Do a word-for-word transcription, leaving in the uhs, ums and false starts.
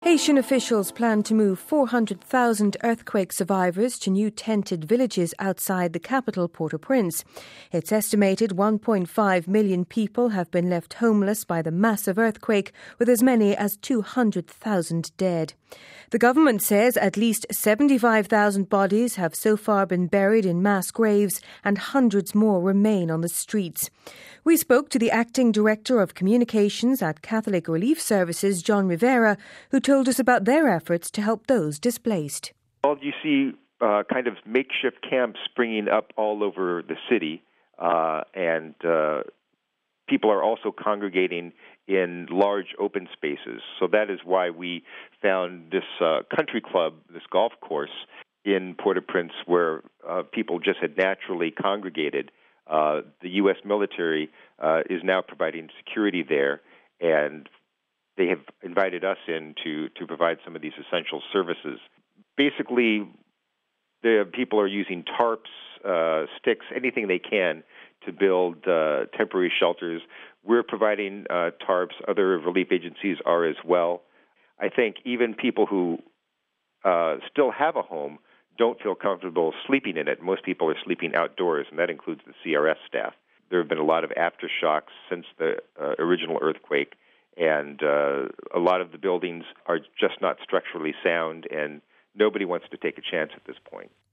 Haitian officials plan to move four hundred thousand earthquake survivors to new tented villages outside the capital, Port-au-Prince. It's estimated one point five million people have been left homeless by the massive earthquake, with as many as two hundred thousand dead. The government says at least seventy-five thousand bodies have so far been buried in mass graves and hundreds more remain on the streets. We spoke to the acting director of communications at Catholic Relief Services, John Rivera, who told us about their efforts to help those displaced. Well, you see uh, kind of makeshift camps springing up all over the city, uh, and uh, people are also congregating in large open spaces. So that is why we found this uh, country club, this golf course in Port-au-Prince, where uh, people just had naturally congregated. Uh, the U S military uh, is now providing security there, and they have invited us in to, to provide some of these essential services. Basically, the people are using tarps, uh, sticks, anything they can to build uh, temporary shelters. We're providing uh, tarps. Other relief agencies are as well. I think even people who uh, still have a home don't feel comfortable sleeping in it. Most people are sleeping outdoors, and that includes the C R S staff. There have been a lot of aftershocks since the uh, original earthquake, and uh, a lot of the buildings are just not structurally sound, and nobody wants to take a chance at this point.